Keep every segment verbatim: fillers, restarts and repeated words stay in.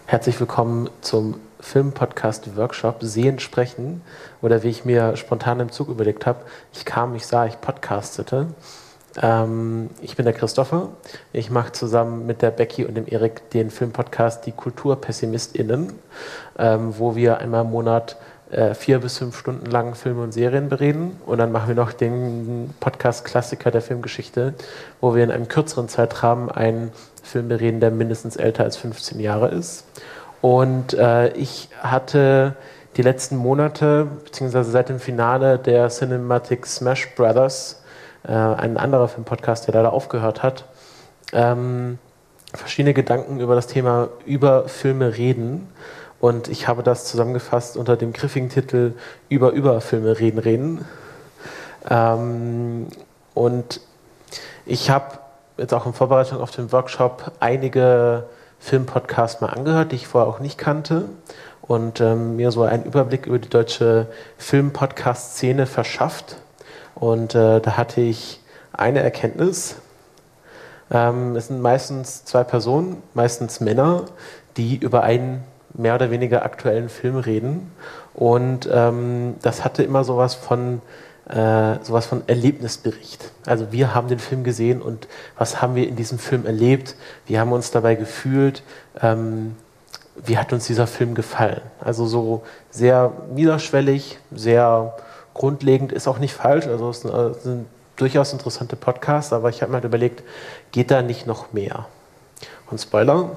Herzlich willkommen zum Film-Podcast-Workshop Sehen, Sprechen, oder wie ich mir spontan im Zug überlegt habe, ich kam, ich sah, ich podcastete. Ähm, ich bin der Christopher. Ich mache zusammen mit der Becky und dem Erik den Filmpodcast Die KulturpessimistInnen, ähm, wo wir einmal im Monat äh, vier bis fünf Stunden lang Filme und Serien bereden. Und dann machen wir noch den Podcast Klassiker der Filmgeschichte, wo wir in einem kürzeren Zeitrahmen einen Film bereden, der mindestens älter als fünfzehn Jahre ist. Und äh, ich hatte die letzten Monate, beziehungsweise seit dem Finale der Cinematic Smash Brothers, äh, ein anderer Filmpodcast, der leider aufgehört hat, ähm, verschiedene Gedanken über das Thema über Filme reden. Und ich habe das zusammengefasst unter dem griffigen Titel Über über Filme reden reden. Ähm, und ich habe jetzt auch in Vorbereitung auf den Workshop einige Filmpodcasts mal angehört, die ich vorher auch nicht kannte, und ähm, mir so einen Überblick über die deutsche Film-Podcast-Szene verschafft. Und äh, da hatte ich eine Erkenntnis. Ähm, es sind meistens zwei Personen, meistens Männer, die über einen mehr oder weniger aktuellen Film reden. Und ähm, das hatte immer sowas von äh, sowas von Erlebnisbericht. Also wir haben den Film gesehen und was haben wir in diesem Film erlebt? Wie haben wir uns dabei gefühlt? Ähm, wie hat uns dieser Film gefallen? Also so sehr niederschwellig, sehr grundlegend, ist auch nicht falsch. Also es sind, äh, sind durchaus interessante Podcasts, aber ich habe mir halt überlegt, geht da nicht noch mehr? Und Spoiler.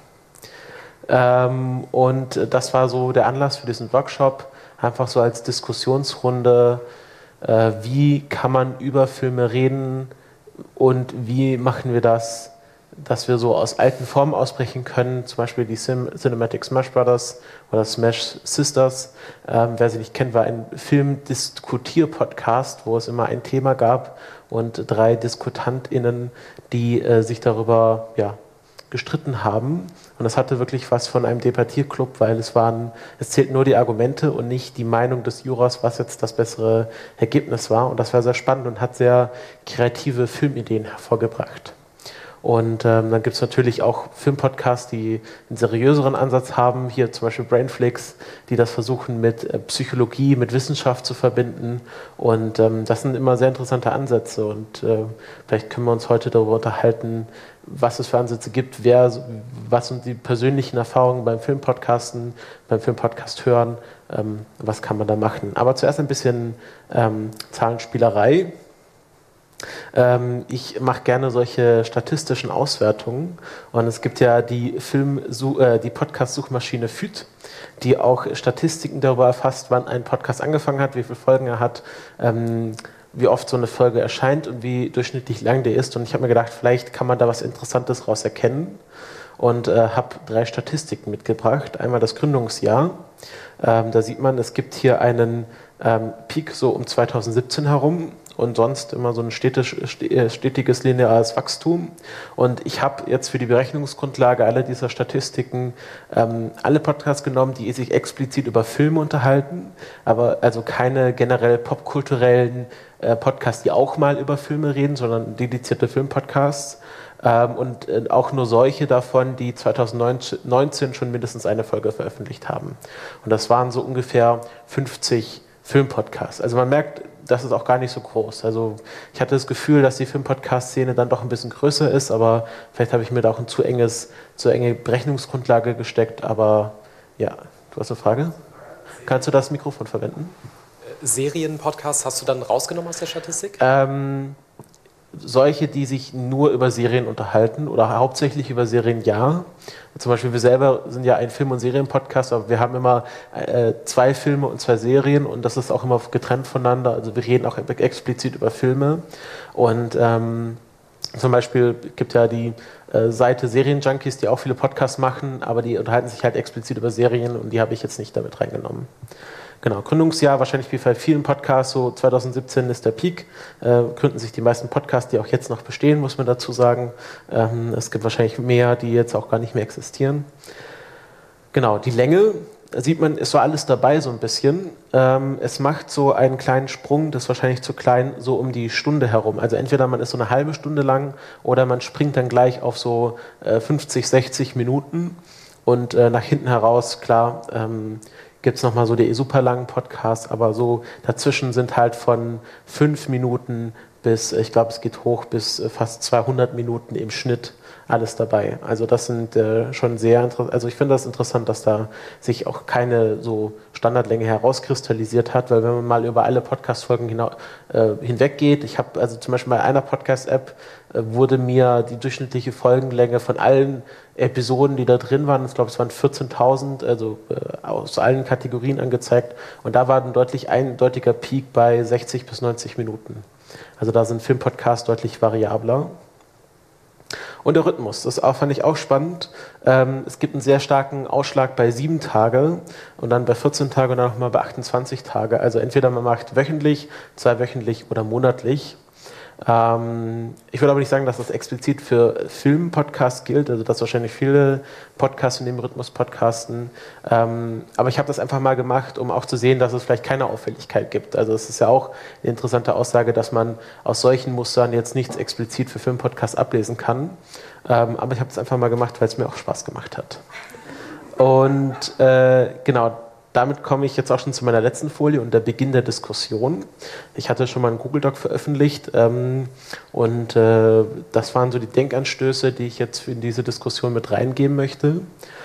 Ähm, und das war so der Anlass für diesen Workshop, einfach so als Diskussionsrunde, äh, wie kann man über Filme reden und wie machen wir das, dass wir so aus alten Formen ausbrechen können, zum Beispiel die Cin- Cinematic Smash Brothers oder Smash Sisters. Ähm, wer sie nicht kennt, war ein Filmdiskutier-Podcast, wo es immer ein Thema gab und drei DiskutantInnen, die äh, sich darüber, ja, gestritten haben. Und das hatte wirklich was von einem Debattierclub, weil es waren, es zählten nur die Argumente und nicht die Meinung des Jurors, was jetzt das bessere Ergebnis war. Und das war sehr spannend und hat sehr kreative Filmideen hervorgebracht. Und ähm, dann gibt es natürlich auch Filmpodcasts, die einen seriöseren Ansatz haben. Hier zum Beispiel Brainflix, die das versuchen mit äh, Psychologie, mit Wissenschaft zu verbinden. Und ähm, das sind immer sehr interessante Ansätze. Und äh, vielleicht können wir uns heute darüber unterhalten, was es für Ansätze gibt, wer, was sind die persönlichen Erfahrungen beim Filmpodcasten, beim Filmpodcast hören, ähm, was kann man da machen. Aber zuerst ein bisschen ähm, Zahlenspielerei. Ähm, ich mache gerne solche statistischen Auswertungen, und es gibt ja die Film, äh, die Podcast-Suchmaschine F Y D, die auch Statistiken darüber erfasst, wann ein Podcast angefangen hat, wie viele Folgen er hat, ähm, wie oft so eine Folge erscheint und wie durchschnittlich lang der ist. Und ich habe mir gedacht, vielleicht kann man da was Interessantes raus erkennen, und äh, habe drei Statistiken mitgebracht. Einmal das Gründungsjahr. Ähm, da sieht man, es gibt hier einen ähm, Peak so um zweitausendsiebzehn herum und sonst immer so ein stetisch, stetiges lineares Wachstum. Und ich habe jetzt für die Berechnungsgrundlage aller dieser Statistiken ähm, alle Podcasts genommen, die sich explizit über Filme unterhalten, aber also keine generell popkulturellen äh, Podcasts, die auch mal über Filme reden, sondern dedizierte Filmpodcasts. Ähm, und äh, auch nur solche davon, die zweitausendneunzehn schon mindestens eine Folge veröffentlicht haben. Und das waren so ungefähr fünfzig Filmpodcasts. Also man merkt, das ist auch gar nicht so groß. Also ich hatte das Gefühl, dass die Filmpodcast-Szene dann doch ein bisschen größer ist, aber vielleicht habe ich mir da auch ein zu enges, zu enge Berechnungsgrundlage gesteckt. Aber ja, du hast eine Frage? Kannst du das Mikrofon verwenden? Serienpodcasts hast du dann rausgenommen aus der Statistik? Ähm, solche, die sich nur über Serien unterhalten oder hauptsächlich über Serien, ja. Zum Beispiel wir selber sind ja ein Film- und Serien-Podcast, aber wir haben immer äh, zwei Filme und zwei Serien, und das ist auch immer getrennt voneinander. Also wir reden auch explizit über Filme. Und ähm, zum Beispiel gibt ja die äh, Seite Serienjunkies, die auch viele Podcasts machen, aber die unterhalten sich halt explizit über Serien, und die habe ich jetzt nicht damit reingenommen. Genau, Gründungsjahr, wahrscheinlich wie bei vielen Podcasts, so zweitausendsiebzehn ist der Peak. Äh, gründen sich die meisten Podcasts, die auch jetzt noch bestehen, muss man dazu sagen. Ähm, es gibt wahrscheinlich mehr, die jetzt auch gar nicht mehr existieren. Genau, die Länge, da sieht man, ist so alles dabei so ein bisschen. Ähm, es macht so einen kleinen Sprung, das ist wahrscheinlich zu klein, so um die Stunde herum. Also entweder man ist so eine halbe Stunde lang oder man springt dann gleich auf so äh, fünfzig, sechzig Minuten. Und äh, nach hinten heraus, klar, ähm, gibt es nochmal so die super langen Podcasts, aber so dazwischen sind halt von fünf Minuten bis, ich glaube, es geht hoch bis äh, fast zweihundert Minuten im Schnitt alles dabei. Also das sind äh, schon sehr interessant. Also ich finde das interessant, dass da sich auch keine so Standardlänge herauskristallisiert hat, weil wenn man mal über alle Podcast-Folgen hina- äh, hinweggeht, ich habe also zum Beispiel bei einer Podcast-App äh, wurde mir die durchschnittliche Folgenlänge von allen Episoden, die da drin waren, ich glaube es waren vierzehntausend, also äh, aus allen Kategorien angezeigt und da war ein deutlich eindeutiger Peak bei sechzig bis neunzig Minuten. Also da sind Filmpodcasts deutlich variabler. Und der Rhythmus, das auch, fand ich auch spannend. Ähm, es gibt einen sehr starken Ausschlag bei sieben Tage und dann bei vierzehn Tage und dann nochmal bei achtundzwanzig Tage. Also entweder man macht wöchentlich, zweiwöchentlich oder monatlich. Ähm, ich würde aber nicht sagen, dass das explizit für Filmpodcasts gilt, also dass wahrscheinlich viele Podcasts in dem Rhythmus podcasten. Ähm, aber ich habe das einfach mal gemacht, um auch zu sehen, dass es vielleicht keine Auffälligkeit gibt. Also es ist ja auch eine interessante Aussage, dass man aus solchen Mustern jetzt nichts explizit für Filmpodcasts ablesen kann. Ähm, aber ich habe es einfach mal gemacht, weil es mir auch Spaß gemacht hat. Und äh, genau, damit komme ich jetzt auch schon zu meiner letzten Folie und der Beginn der Diskussion. Ich hatte schon mal einen Google Doc veröffentlicht ähm, und äh, das waren so die Denkanstöße, die ich jetzt in diese Diskussion mit reingeben möchte.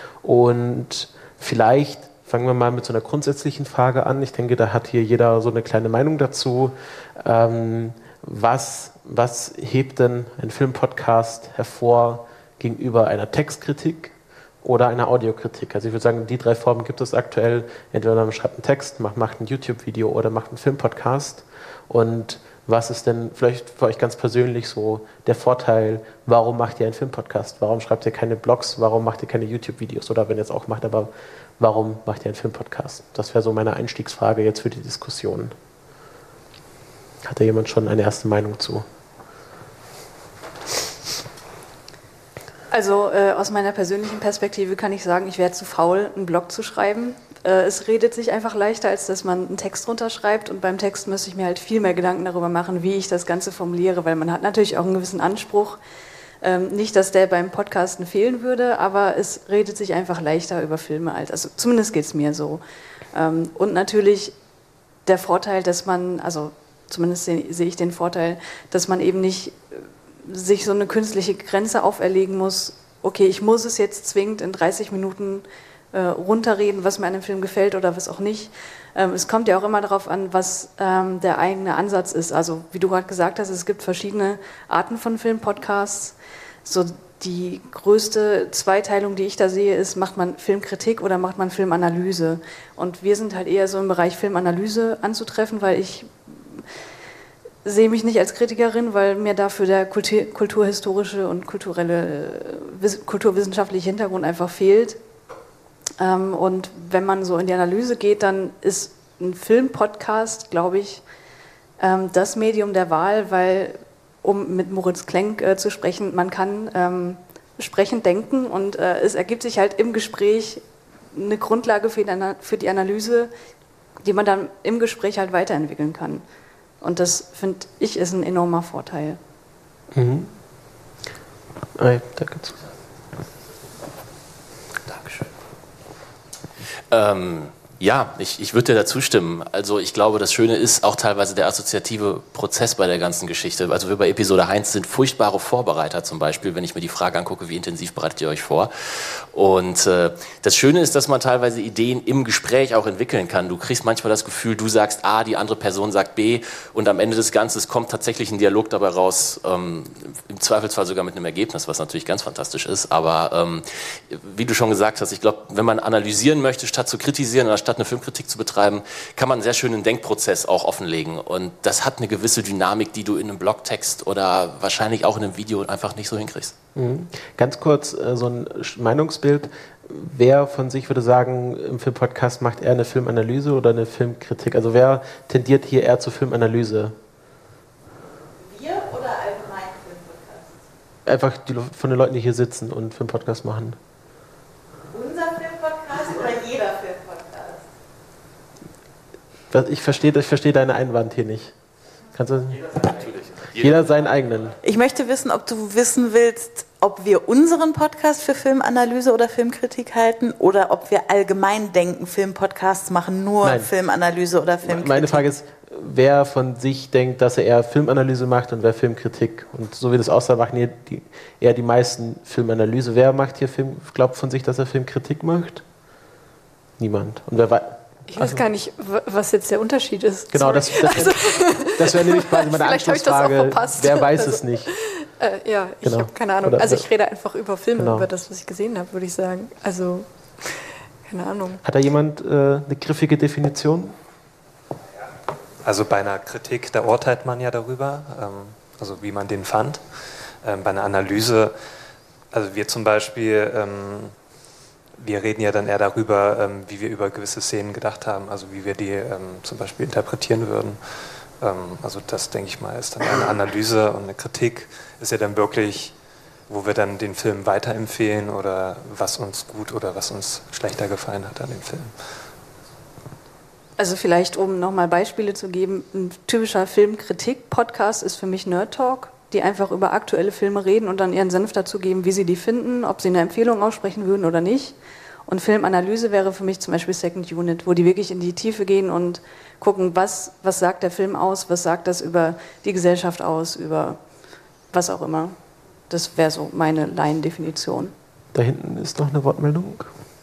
Und vielleicht fangen wir mal mit so einer grundsätzlichen Frage an. Ich denke, da hat hier jeder so eine kleine Meinung dazu. Ähm, was, was hebt denn ein Filmpodcast hervor gegenüber einer Textkritik oder eine Audiokritik? Also ich würde sagen, die drei Formen gibt es aktuell. Entweder man schreibt einen Text, macht, macht ein YouTube-Video oder macht einen Filmpodcast. Und was ist denn vielleicht für euch ganz persönlich so der Vorteil, warum macht ihr einen Filmpodcast? Warum schreibt ihr keine Blogs? Warum macht ihr keine YouTube-Videos? Oder wenn ihr es auch macht, aber warum macht ihr einen Filmpodcast? Das wäre so meine Einstiegsfrage jetzt für die Diskussion. Hat da jemand schon eine erste Meinung zu? Also äh, aus meiner persönlichen Perspektive kann ich sagen, ich wäre zu faul, einen Blog zu schreiben. Äh, es redet sich einfach leichter, als dass man einen Text runterschreibt. Und beim Text müsste ich mir halt viel mehr Gedanken darüber machen, wie ich das Ganze formuliere, weil man hat natürlich auch einen gewissen Anspruch. Ähm, nicht, dass der beim Podcasten fehlen würde, aber es redet sich einfach leichter über Filme als, also zumindest geht es mir so. Ähm, und natürlich der Vorteil, dass man, also zumindest sehe seh ich den Vorteil, dass man eben nicht sich so eine künstliche Grenze auferlegen muss, okay, ich muss es jetzt zwingend in dreißig Minuten äh, runterreden, was mir an dem Film gefällt oder was auch nicht. Ähm, es kommt ja auch immer darauf an, was ähm, der eigene Ansatz ist. Also wie du gerade gesagt hast, es gibt verschiedene Arten von Filmpodcasts. So die größte Zweiteilung, die ich da sehe, ist, macht man Filmkritik oder macht man Filmanalyse? Und wir sind halt eher so im Bereich Filmanalyse anzutreffen, weil ich sehe mich nicht als Kritikerin, weil mir dafür der Kultur, kulturhistorische und kulturelle, kulturwissenschaftliche Hintergrund einfach fehlt. Ähm, und wenn man so in die Analyse geht, dann ist ein Filmpodcast, glaube ich, ähm, das Medium der Wahl, weil, um mit Moritz Klenk äh, zu sprechen, man kann ähm, sprechend denken und äh, es ergibt sich halt im Gespräch eine Grundlage für die, für die Analyse, die man dann im Gespräch halt weiterentwickeln kann. Und das, finde ich, ist ein enormer Vorteil. Mhm. Ah, ja, danke. Dankeschön. Ähm, ja, ich, ich würde dir dazu stimmen. Also ich glaube, das Schöne ist auch teilweise der assoziative Prozess bei der ganzen Geschichte. Also wir bei Episode eins sind furchtbare Vorbereiter zum Beispiel, wenn ich mir die Frage angucke, wie intensiv bereitet ihr euch vor? Und äh, das Schöne ist, dass man teilweise Ideen im Gespräch auch entwickeln kann. Du kriegst manchmal das Gefühl, du sagst A, die andere Person sagt B und am Ende des Ganzen kommt tatsächlich ein Dialog dabei raus, ähm, im Zweifelsfall sogar mit einem Ergebnis, was natürlich ganz fantastisch ist. Aber ähm, wie du schon gesagt hast, ich glaube, wenn man analysieren möchte, statt zu kritisieren oder statt eine Filmkritik zu betreiben, kann man einen sehr schönen Denkprozess auch offenlegen. Und das hat eine gewisse Dynamik, die du in einem Blogtext oder wahrscheinlich auch in einem Video einfach nicht so hinkriegst. Mhm. Ganz kurz äh, so ein Meinungsbild. Wer von sich würde sagen, im Filmpodcast macht er eine Filmanalyse oder eine Filmkritik? Also wer tendiert hier eher zur Filmanalyse? Wir oder allgemein Filmpodcast? Einfach die, von den Leuten, die hier sitzen und Filmpodcast machen. Unser Filmpodcast oder jeder Filmpodcast? Ich verstehe ich versteh deinen Einwand hier nicht. Kannst du? Natürlich. Jeder seinen eigenen. Ich möchte wissen, ob du wissen willst, ob wir unseren Podcast für Filmanalyse oder Filmkritik halten oder ob wir allgemein denken, Filmpodcasts machen nur Nein. Filmanalyse oder Filmkritik. Meine Frage ist, wer von sich denkt, dass er eher Filmanalyse macht und wer Filmkritik. Und so wie das aussah, machen hier die, eher die meisten Filmanalyse. Wer macht hier Film, glaubt von sich, dass er Filmkritik macht? Niemand. Und wer weiß. Ich weiß also, gar nicht, was jetzt der Unterschied ist. Genau, das, das, also, das wäre nämlich quasi meine Anschlussfrage. Wer weiß also, es nicht? Äh, ja, ich genau. habe keine Ahnung. Oder, also ich rede einfach über Filme, genau. über das, was ich gesehen habe, würde ich sagen. Also, keine Ahnung. Hat da jemand äh, eine griffige Definition? Also bei einer Kritik, da urteilt man ja darüber, ähm, also wie man den fand. Ähm, bei einer Analyse, also wir zum Beispiel... Ähm, wir reden ja dann eher darüber, ähm, wie wir über gewisse Szenen gedacht haben, also wie wir die ähm, zum Beispiel interpretieren würden. Ähm, also das, denke ich mal, ist dann eine Analyse und eine Kritik ist ja dann wirklich, wo wir dann den Film weiterempfehlen oder was uns gut oder was uns schlechter gefallen hat an dem Film. Also vielleicht, um nochmal Beispiele zu geben, ein typischer Filmkritik-Podcast ist für mich Nerd Talk, die einfach über aktuelle Filme reden und dann ihren Senf dazu geben, wie sie die finden, ob sie eine Empfehlung aussprechen würden oder nicht. Und Filmanalyse wäre für mich zum Beispiel Second Unit, wo die wirklich in die Tiefe gehen und gucken, was, was sagt der Film aus, was sagt das über die Gesellschaft aus, über was auch immer. Das wäre so meine Laiendefinition. Da hinten ist noch eine Wortmeldung.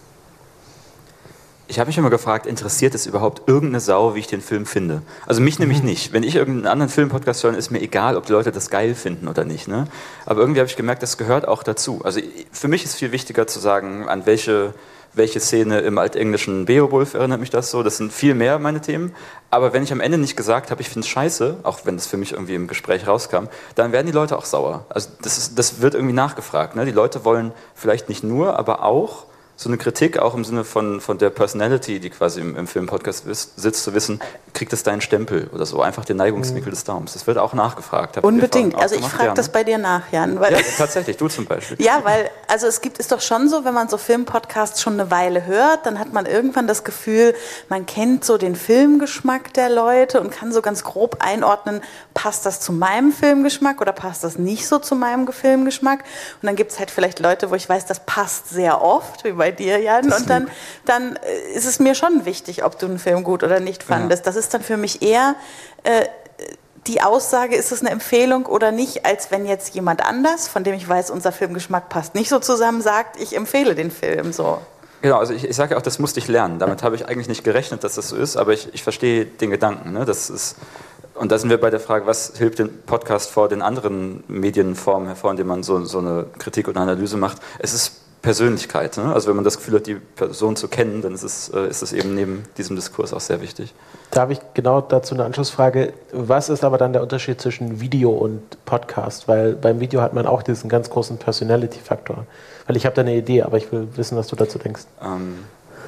Ich habe mich immer gefragt, interessiert es überhaupt irgendeine Sau, wie ich den Film finde? Also mich nämlich nicht. Wenn ich irgendeinen anderen Filmpodcast höre, ist mir egal, ob die Leute das geil finden oder nicht. Ne? Aber irgendwie habe ich gemerkt, das gehört auch dazu. Also für mich ist viel wichtiger zu sagen, an welche, welche Szene im altenglischen Beowulf erinnert mich das so. Das sind viel mehr meine Themen. Aber wenn ich am Ende nicht gesagt habe, ich finde es scheiße, auch wenn das für mich irgendwie im Gespräch rauskam, dann werden die Leute auch sauer. Also das, ist, das wird irgendwie nachgefragt. Ne? Die Leute wollen vielleicht nicht nur, aber auch so eine Kritik, auch im Sinne von, von der Personality, die quasi im, im Film-Podcast sitzt, zu wissen, kriegt es deinen Stempel oder so, einfach den Neigungswinkel des Daumens. Das wird auch nachgefragt. Habt Unbedingt. Also ich frage das bei dir nach, Jan. Weil ja, tatsächlich, du zum Beispiel. Ja, weil, also es gibt, ist doch schon so, wenn man so Filmpodcasts schon eine Weile hört, dann hat man irgendwann das Gefühl, man kennt so den Filmgeschmack der Leute und kann so ganz grob einordnen, passt das zu meinem Filmgeschmack oder passt das nicht so zu meinem Filmgeschmack? Und dann gibt es halt vielleicht Leute, wo ich weiß, das passt sehr oft, wie bei dir, Jan, und dann, dann ist es mir schon wichtig, ob du einen Film gut oder nicht fandest. Ja. Das ist dann für mich eher äh, die Aussage, ist es eine Empfehlung oder nicht, als wenn jetzt jemand anders, von dem ich weiß, unser Filmgeschmack passt nicht so zusammen, sagt, ich empfehle den Film so. Genau, also ich, ich sage ja auch, das musste ich lernen. Damit habe ich eigentlich nicht gerechnet, dass das so ist, aber ich, ich verstehe den Gedanken. Ne? Das ist, und da sind wir bei der Frage, was hilft dem Podcast vor den anderen Medienformen hervor, in denen man so, so eine Kritik oder Analyse macht. Es ist Persönlichkeit. Ne? Also wenn man das Gefühl hat, die Person zu kennen, dann ist es, äh, ist es eben neben diesem Diskurs auch sehr wichtig. Da habe ich genau dazu eine Anschlussfrage. Was ist aber dann der Unterschied zwischen Video und Podcast? Weil beim Video hat man auch diesen ganz großen Personality-Faktor. Weil ich habe da eine Idee, aber ich will wissen, was du dazu denkst. Ähm,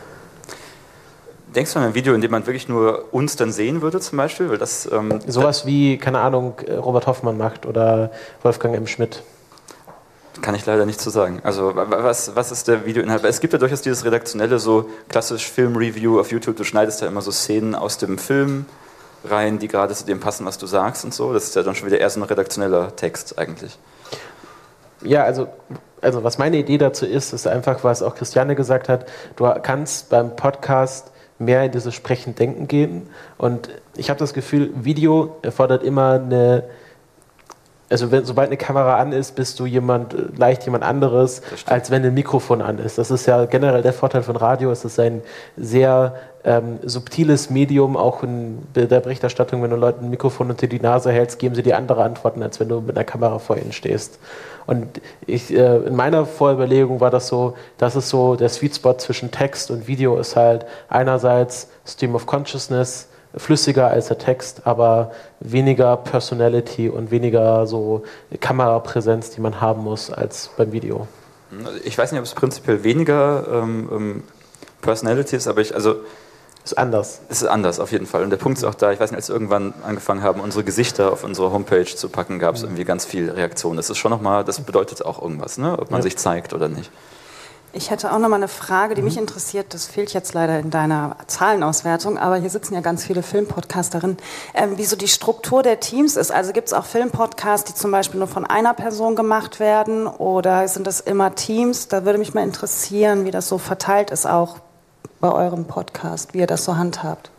denkst du an ein Video, in dem man wirklich nur uns dann sehen würde zum Beispiel? Weil das, ähm, Sowas wie, keine Ahnung, Robert Hoffmann macht oder Wolfgang M. Schmidt. Kann ich leider nicht zu sagen. Also was, was ist der Videoinhalt? Es gibt ja durchaus dieses redaktionelle, so klassisch Film-Review auf YouTube. Du schneidest ja immer so Szenen aus dem Film rein, die gerade zu dem passen, was du sagst und so. Das ist ja dann schon wieder eher so ein redaktioneller Text eigentlich. Ja, also, also was meine Idee dazu ist, ist einfach, was auch Christiane gesagt hat, du kannst beim Podcast mehr in dieses Sprechen-Denken gehen. Und ich habe das Gefühl, Video erfordert immer eine... Also wenn, sobald eine Kamera an ist, bist du jemand, leicht jemand anderes, als wenn ein Mikrofon an ist. Das ist ja generell der Vorteil von Radio. Es ist ein sehr ähm, subtiles Medium, auch in der Berichterstattung. Wenn du Leuten ein Mikrofon unter die Nase hältst, geben sie dir andere Antworten, als wenn du mit einer Kamera vor ihnen stehst. Und ich, äh, in meiner Vorüberlegung war das so, das ist so der Sweet Spot zwischen Text und Video ist halt einerseits Stream of Consciousness, flüssiger als der Text, aber weniger Personality und weniger so Kamerapräsenz, die man haben muss, als beim Video. Ich weiß nicht, ob es prinzipiell weniger ähm, Personality ist, aber ich, also... Ist anders. Es ist anders, auf jeden Fall. Und der Punkt ist auch da, ich weiß nicht, als wir irgendwann angefangen haben, unsere Gesichter auf unsere Homepage zu packen, gab es irgendwie ganz viel Reaktion. Das ist schon nochmal, das bedeutet auch irgendwas, ne? Ob man ja. sich zeigt oder nicht. Ich hätte auch noch mal eine Frage, die mich interessiert. Das fehlt jetzt leider in deiner Zahlenauswertung, aber hier sitzen ja ganz viele Filmpodcasterinnen. Ähm, wie so die Struktur der Teams ist. Also gibt es auch Filmpodcasts, die zum Beispiel nur von einer Person gemacht werden, oder sind das immer Teams? Da würde mich mal interessieren, wie das so verteilt ist, auch bei eurem Podcast, wie ihr das so handhabt.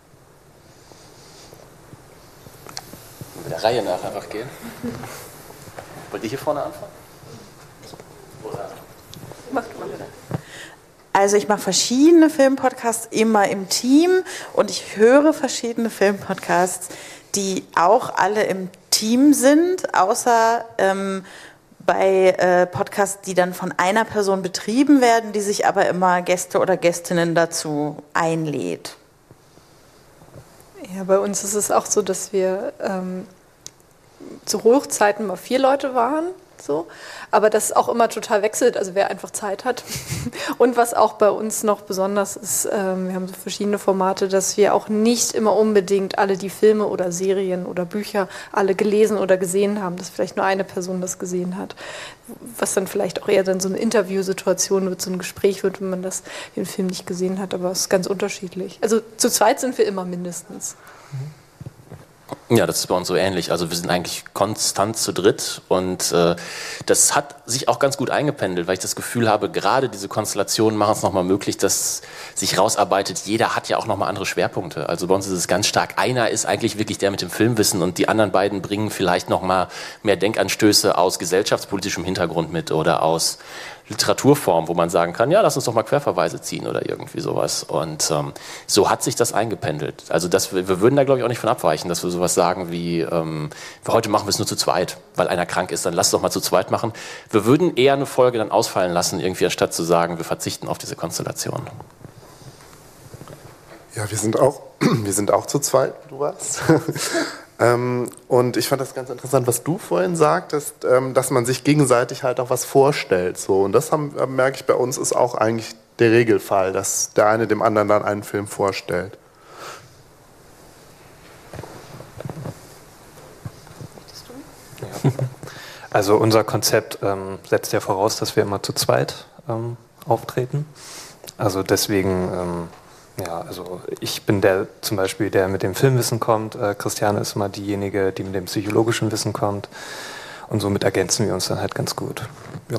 Mit der Reihe nach einfach gehen. Wollt ihr hier vorne anfangen? Oder? Also ich mache verschiedene Filmpodcasts immer im Team und ich höre verschiedene Filmpodcasts, die auch alle im Team sind, außer ähm, bei äh, Podcasts, die dann von einer Person betrieben werden, die sich aber immer Gäste oder Gästinnen dazu einlädt. Ja, bei uns ist es auch so, dass wir ähm, zu Hochzeiten mal vier Leute waren, so, aber das auch immer total wechselt, also wer einfach Zeit hat. Und was auch bei uns noch besonders ist, ähm, wir haben so verschiedene Formate, dass wir auch nicht immer unbedingt alle die Filme oder Serien oder Bücher alle gelesen oder gesehen haben, dass vielleicht nur eine Person das gesehen hat, was dann vielleicht auch eher dann so eine Interviewsituation wird, so ein Gespräch wird, wenn man das, den Film nicht gesehen hat, aber es ist ganz unterschiedlich. Also zu zweit sind wir immer mindestens. Ja, das ist bei uns so ähnlich. Also wir sind eigentlich konstant zu dritt und äh, das hat sich auch ganz gut eingependelt, weil ich das Gefühl habe, gerade diese Konstellationen machen es nochmal möglich, dass sich rausarbeitet, jeder hat ja auch nochmal andere Schwerpunkte. Also bei uns ist es ganz stark, einer ist eigentlich wirklich der mit dem Filmwissen und die anderen beiden bringen vielleicht nochmal mehr Denkanstöße aus gesellschaftspolitischem Hintergrund mit oder aus Literaturform, wo man sagen kann, ja, lass uns doch mal Querverweise ziehen oder irgendwie sowas. Und ähm, so hat sich das eingependelt. Also das, wir würden da, glaube ich, auch nicht von abweichen, dass wir sowas sagen wie, ähm, für heute machen wir es nur zu zweit, weil einer krank ist, dann lass es doch mal zu zweit machen. Wir würden eher eine Folge dann ausfallen lassen, irgendwie anstatt zu sagen, wir verzichten auf diese Konstellation. Ja, wir sind auch, wir sind auch zu zweit, wie du warst. Ähm, und ich fand das ganz interessant, was du vorhin sagtest, ähm, dass man sich gegenseitig halt auch was vorstellt. So. Und das haben, äh, merke ich bei uns, ist auch eigentlich der Regelfall, dass der eine dem anderen dann einen Film vorstellt. Ja. Also unser Konzept ähm, setzt ja voraus, dass wir immer zu zweit ähm, auftreten. Also deswegen... Ähm, Ja, also ich bin der zum Beispiel, der mit dem Filmwissen kommt. Äh, Christiane ist immer diejenige, die mit dem psychologischen Wissen kommt. Und somit ergänzen wir uns dann halt ganz gut. Ja.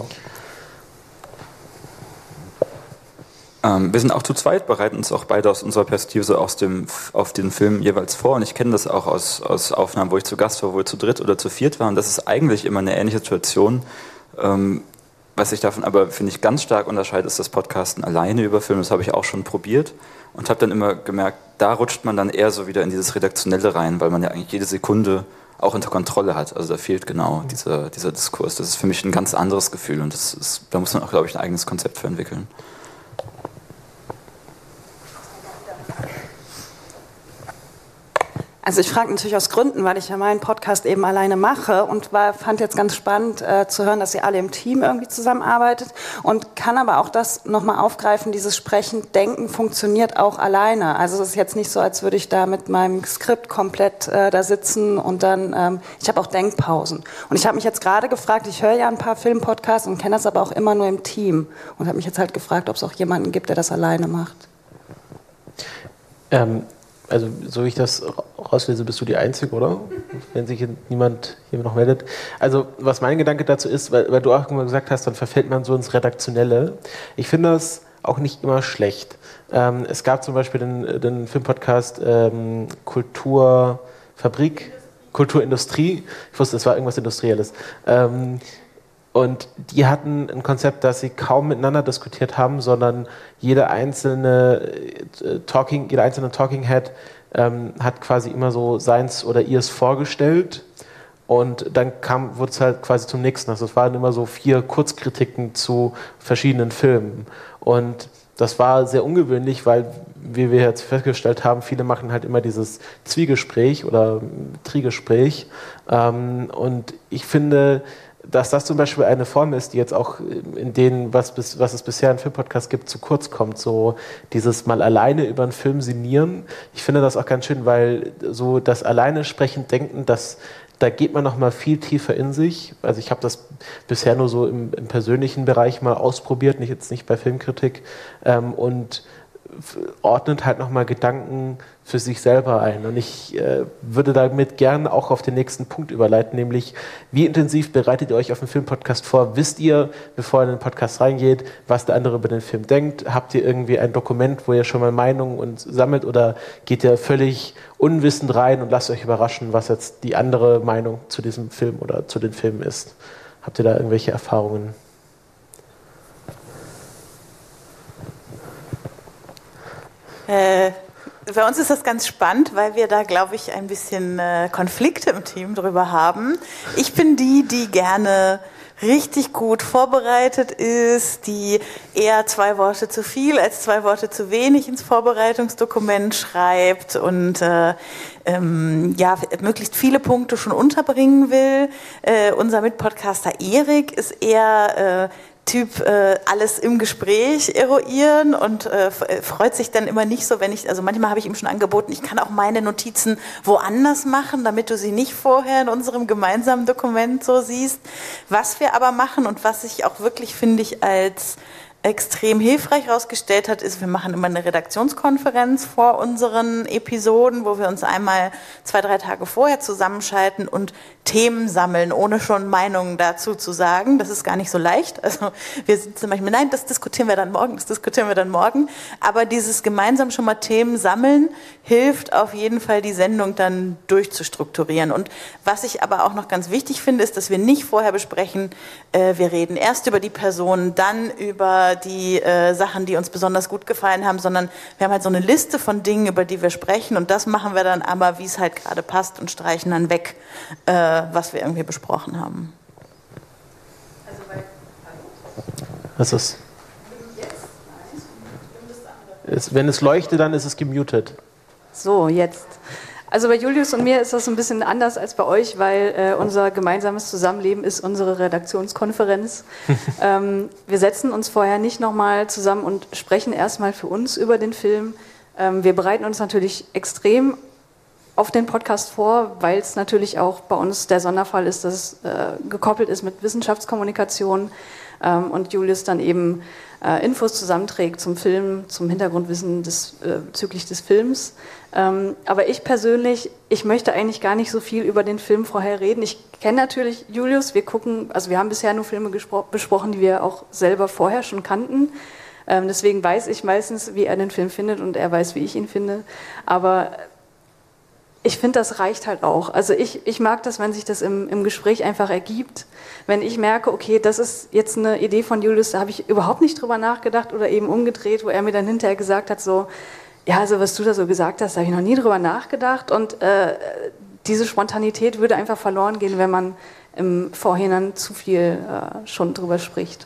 Ähm, wir sind auch zu zweit, bereiten uns auch beide aus unserer Perspektive so aus dem, auf den Film jeweils vor. Und ich kenne das auch aus, aus Aufnahmen, wo ich zu Gast war, wo wir zu dritt oder zu viert waren. Das ist eigentlich immer eine ähnliche Situation. Ähm, Was sich davon aber, finde ich, ganz stark unterscheidet, ist das Podcasten alleine über Filme. Das habe ich auch schon probiert und habe dann immer gemerkt, da rutscht man dann eher so wieder in dieses Redaktionelle rein, weil man ja eigentlich jede Sekunde auch unter Kontrolle hat. Also da fehlt genau dieser, dieser Diskurs. Das ist für mich ein ganz anderes Gefühl und das ist, da muss man auch, glaube ich, ein eigenes Konzept für entwickeln. Also ich frage natürlich aus Gründen, weil ich ja meinen Podcast eben alleine mache und war, fand jetzt ganz spannend äh, zu hören, dass ihr alle im Team irgendwie zusammenarbeitet und kann aber auch das nochmal aufgreifen, dieses Sprechen, Denken funktioniert auch alleine. Also es ist jetzt nicht so, als würde ich da mit meinem Skript komplett äh, da sitzen und dann, ähm, ich habe auch Denkpausen. Und ich habe mich jetzt gerade gefragt, ich höre ja ein paar Filmpodcasts und kenne das aber auch immer nur im Team und habe mich jetzt halt gefragt, ob es auch jemanden gibt, der das alleine macht. Ähm. Also, so wie ich das rauslese, bist du die Einzige, oder? Wenn sich niemand hier noch meldet. Also, was mein Gedanke dazu ist, weil, weil du auch immer gesagt hast, dann verfällt man so ins Redaktionelle. Ich finde das auch nicht immer schlecht. Ähm, es gab zum Beispiel den, den Filmpodcast ähm, Kulturfabrik, Kulturindustrie. Ich wusste, es war irgendwas Industrielles. Ähm, Und die hatten ein Konzept, dass sie kaum miteinander diskutiert haben, sondern jede einzelne äh, Talking, jeder einzelne Talking Head ähm, hat quasi immer so seins oder ihrs vorgestellt. Und dann kam, wurde es halt quasi zum nächsten. Also es waren immer so vier Kurzkritiken zu verschiedenen Filmen. Und das war sehr ungewöhnlich, weil, wie wir jetzt festgestellt haben, viele machen halt immer dieses Zwiegespräch oder Trigespräch. Ähm, und ich finde, dass das zum Beispiel eine Form ist, die jetzt auch in denen, was, bis, was es bisher in Filmpodcasts gibt, zu kurz kommt. So dieses mal alleine über einen Film sinnieren. Ich finde das auch ganz schön, weil so das alleine sprechend denken, das da geht man noch mal viel tiefer in sich. Also ich habe das bisher nur so im, im persönlichen Bereich mal ausprobiert, nicht jetzt nicht bei Filmkritik, ähm, und ordnet halt noch mal Gedanken für sich selber ein. Und ich äh, würde damit gerne auch auf den nächsten Punkt überleiten, nämlich wie intensiv bereitet ihr euch auf einen Filmpodcast vor? Wisst ihr, bevor ihr in den Podcast reingeht, was der andere über den Film denkt? Habt ihr irgendwie ein Dokument, wo ihr schon mal Meinungen und sammelt, oder geht ihr völlig unwissend rein und lasst euch überraschen, was jetzt die andere Meinung zu diesem Film oder zu den Filmen ist? Habt ihr da irgendwelche Erfahrungen? Äh, bei uns ist das ganz spannend, weil wir da, glaube ich, ein bisschen äh, Konflikte im Team drüber haben. Ich bin die, die gerne richtig gut vorbereitet ist, die eher zwei Worte zu viel als zwei Worte zu wenig ins Vorbereitungsdokument schreibt und äh, ähm, ja, möglichst viele Punkte schon unterbringen will. Äh, unser Mitpodcaster Erik ist eher äh, Typ äh, alles im Gespräch eruieren und äh, freut sich dann immer nicht so, wenn ich, also manchmal habe ich ihm schon angeboten, ich kann auch meine Notizen woanders machen, damit du sie nicht vorher in unserem gemeinsamen Dokument so siehst. Was wir aber machen und was ich auch wirklich, finde ich, als extrem hilfreich herausgestellt hat, ist, wir machen immer eine Redaktionskonferenz vor unseren Episoden, wo wir uns einmal zwei, drei Tage vorher zusammenschalten und Themen sammeln, ohne schon Meinungen dazu zu sagen. Das ist gar nicht so leicht. Also wir sitzen manchmal, nein, das diskutieren wir dann morgen, das diskutieren wir dann morgen. Aber dieses gemeinsam schon mal Themen sammeln hilft auf jeden Fall, die Sendung dann durchzustrukturieren. Und was ich aber auch noch ganz wichtig finde, ist, dass wir nicht vorher besprechen, äh, wir reden erst über die Person, dann über die äh, Sachen, die uns besonders gut gefallen haben, sondern wir haben halt so eine Liste von Dingen, über die wir sprechen, und das machen wir dann aber, wie es halt gerade passt, und streichen dann weg, äh, was wir irgendwie besprochen haben. Was ist? ist? Wenn es leuchtet, dann ist es gemutet. So, jetzt. Also bei Julius und mir ist das ein bisschen anders als bei euch, weil äh, unser gemeinsames Zusammenleben ist unsere Redaktionskonferenz. ähm, wir setzen uns vorher nicht nochmal zusammen und sprechen erstmal für uns über den Film. Ähm, wir bereiten uns natürlich extrem auf den Podcast vor, weil es natürlich auch bei uns der Sonderfall ist, dass es äh, gekoppelt ist mit Wissenschaftskommunikation ähm, und Julius dann eben äh, Infos zusammenträgt zum Film, zum Hintergrundwissen des, äh, bezüglich des Films. Ähm, aber ich persönlich, ich möchte eigentlich gar nicht so viel über den Film vorher reden. Ich kenne natürlich Julius, wir gucken, also wir haben bisher nur Filme gespro- besprochen, die wir auch selber vorher schon kannten. Ähm, deswegen weiß ich meistens, wie er den Film findet, und er weiß, wie ich ihn finde. Aber ich finde, das reicht halt auch. Also ich, ich mag das, wenn sich das im, im Gespräch einfach ergibt. Wenn ich merke, okay, das ist jetzt eine Idee von Julius, da habe ich überhaupt nicht drüber nachgedacht, oder eben umgedreht, wo er mir dann hinterher gesagt hat, so, ja, also was du da so gesagt hast, da habe ich noch nie drüber nachgedacht, und äh, diese Spontanität würde einfach verloren gehen, wenn man im Vorhinein zu viel äh, schon drüber spricht.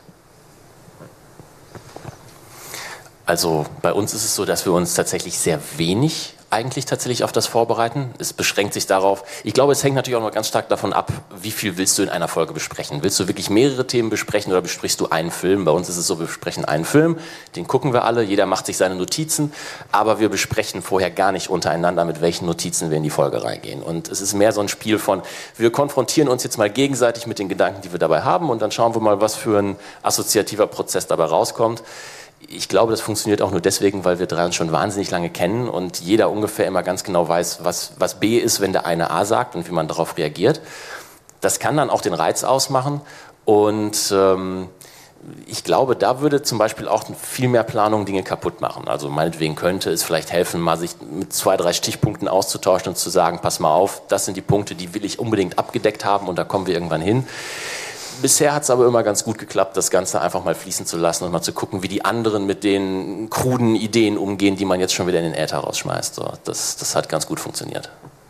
Also bei uns ist es so, dass wir uns tatsächlich sehr wenig eigentlich tatsächlich auf das vorbereiten. Es beschränkt sich darauf, ich glaube, es hängt natürlich auch noch ganz stark davon ab, wie viel willst du in einer Folge besprechen. Willst du wirklich mehrere Themen besprechen oder besprichst du einen Film? Bei uns ist es so, wir besprechen einen Film, den gucken wir alle, jeder macht sich seine Notizen, aber wir besprechen vorher gar nicht untereinander, mit welchen Notizen wir in die Folge reingehen. Und es ist mehr so ein Spiel von, wir konfrontieren uns jetzt mal gegenseitig mit den Gedanken, die wir dabei haben, und dann schauen wir mal, was für ein assoziativer Prozess dabei rauskommt. Ich glaube, das funktioniert auch nur deswegen, weil wir drei uns schon wahnsinnig lange kennen und jeder ungefähr immer ganz genau weiß, was, was B ist, wenn der eine A sagt und wie man darauf reagiert. Das kann dann auch den Reiz ausmachen, und ähm, ich glaube, da würde zum Beispiel auch viel mehr Planung Dinge kaputt machen. Also meinetwegen könnte es vielleicht helfen, mal sich mit zwei, drei Stichpunkten auszutauschen und zu sagen, pass mal auf, das sind die Punkte, die will ich unbedingt abgedeckt haben, und da kommen wir irgendwann hin. Bisher hat es aber immer ganz gut geklappt, das Ganze einfach mal fließen zu lassen und mal zu gucken, wie die anderen mit den kruden Ideen umgehen, die man jetzt schon wieder in den Äther rausschmeißt. So, das, das hat ganz gut funktioniert.